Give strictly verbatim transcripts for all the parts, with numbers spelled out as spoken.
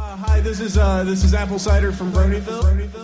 Uh, hi, this is uh, this is Apple Cider from Bronyville,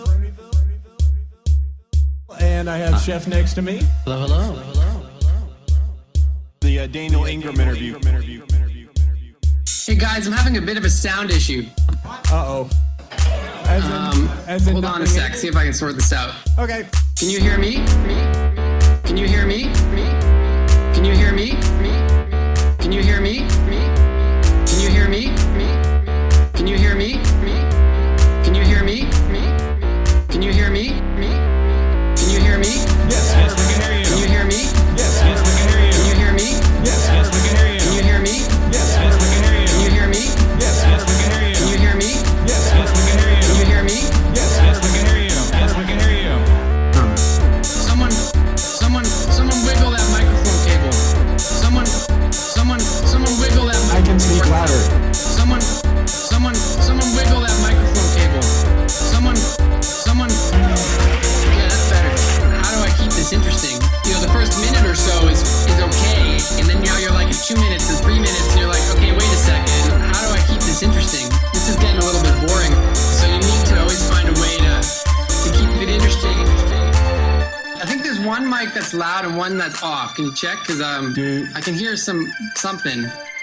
and I have Chef next to me. Hello, hello, hello. The uh, Daniel Ingram interview. Hey guys, I'm having a bit of a sound issue. Uh oh. As in, Um, as in hold on a nothing- sec, see if I can sort this out. Okay. Can you hear me? Me? Can you hear me? Me? Can you hear me? Me? Can you hear me? Me? Can you hear me? Me? Can you hear me? Me? Can you hear me? Me? Can you hear me? Me? Can you hear me? Yes, yes, we can hear you. Can you hear me? Yes, yes, we can hear you. Can you hear me? Yes, yes, we can hear you. Can you hear me? Yes, yes, we can hear you. Can you hear me? Yes, yes, we can hear you. Can you hear me? Yes, yes, we can hear you. Can you hear me? Yes, yes, we can hear you. Yes, we can hear you. Someone, someone, someone wiggle that microphone cable. Someone, someone, someone wiggle that. I can speak louder. Someone, someone, someone wiggle that microphone cable. Someone, someone. Yeah, that's better. How do I keep this interesting? You know, the first minute or so is is okay, and then now you're like at two minutes and three minutes, and you're like, okay, wait a second. How do I keep this interesting? This is getting a little bit boring. So you need to always find a way to to keep it interesting. I think there's one mic that's loud and one that's off. Can you check? Cause um, Dude. I can hear some something.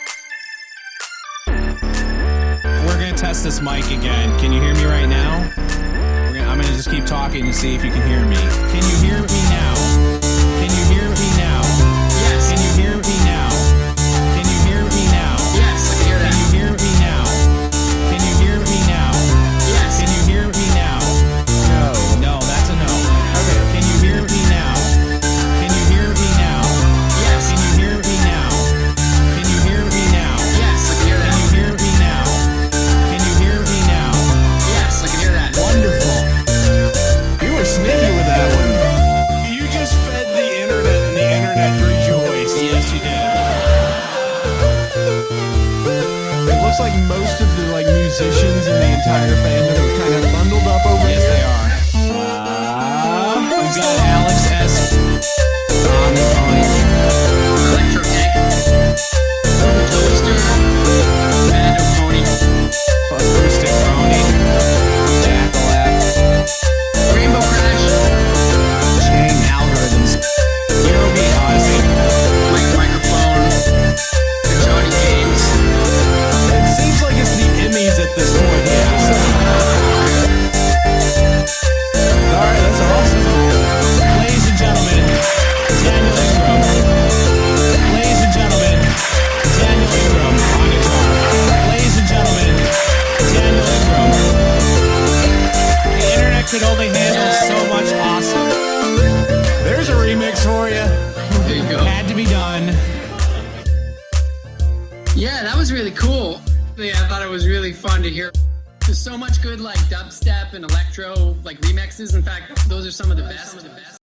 We're gonna test this mic again. Can you hear me right now? We're gonna, I'm gonna just keep talking to see if you can hear me. Can you hear me now? Can you hear me now? Yes. Can you hear me now? Can you hear me now? Yes, I can hear Can that. you hear me now? Can you hear me now? Yes. Can you hear me now? No. No, that's a no. Okay. Can you hear me now? Can you hear me now? Yes. Can you hear me now? Can you hear me now? Yes, I can hear Can that. you hear me now? Can you hear me now? Yes, I can hear that. Wonderful. You were sneaky with that one. You just fed the internet and the internet rejoiced. Yes, you did. It looks like most of the like musicians in the entire fandom are kind of bundled up over Yes, here. they are. Uh, We've got Alex S. on the Electro tank. Toaster. Bando pony. acoustic Brony, Jackalap, Rainbow Crash. Chain Algorithms, Eurobeat Odyssey. Mic microphone. The Johnny James. it seems like it's the Emmys at this point. Yeah. All right, that's awesome. Ladies and gentlemen, Daniel Ingram. Ladies and gentlemen, Daniel Ingram on guitar. Ladies and gentlemen, Daniel Ingram. The internet could only handle so much awesome. There's a remix for you. There you go. Had to be done. Yeah, that was really cool. Yeah, I thought it was really fun to hear. There's so much good like dubstep and electro like remixes. In fact, those are some of the best.